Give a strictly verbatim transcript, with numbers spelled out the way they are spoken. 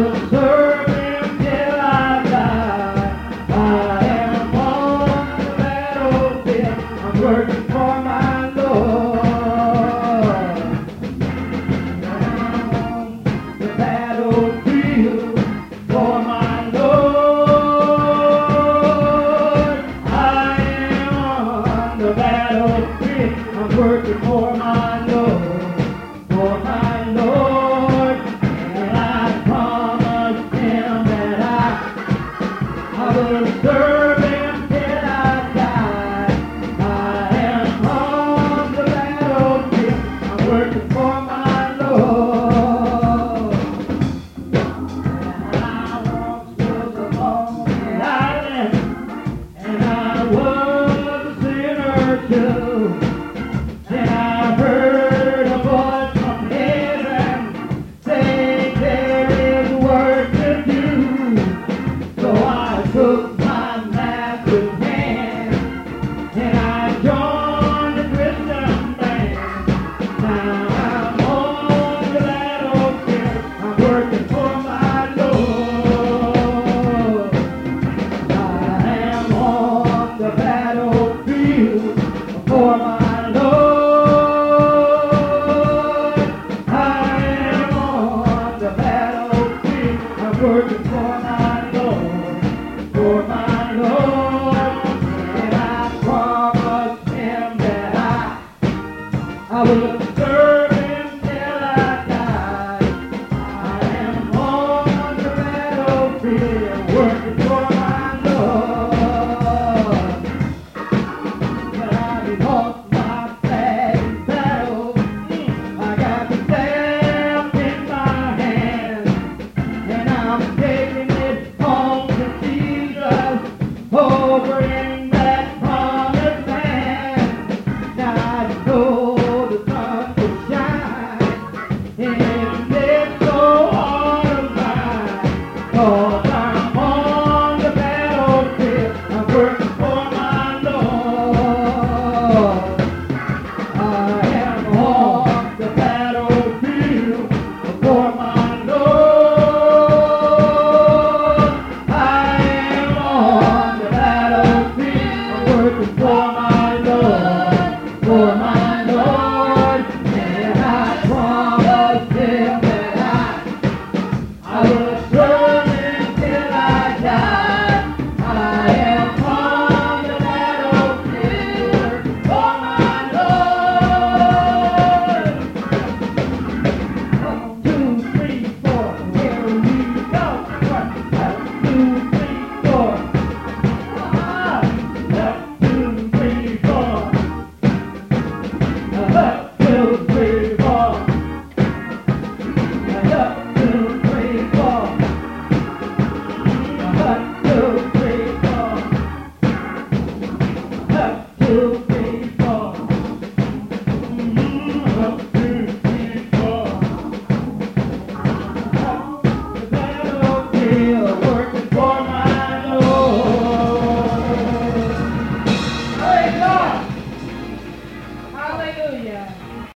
will serve him till I die. I am on the battlefield. I'm working for my Lord. I'm on the battlefield for my Lord. I am on the battlefield. I'm working for my Lord. For my Lord. And I promised him that I, I will serve him till I die. I am on the battlefield. I'm working for my Lord. And I once was a lonely island, and I was a sinner too. Then I heard a voice from heaven say there is work to do. So I took my master's hand and I joined the Christian band. Now I'm on the battlefield. I'm working for my Lord. I am on the battlefield for my Lord. I am on the battlefield. I'm working for my Lord, for my Lord. And I promised him that I, I will serve him till I die. I am on the battlefield working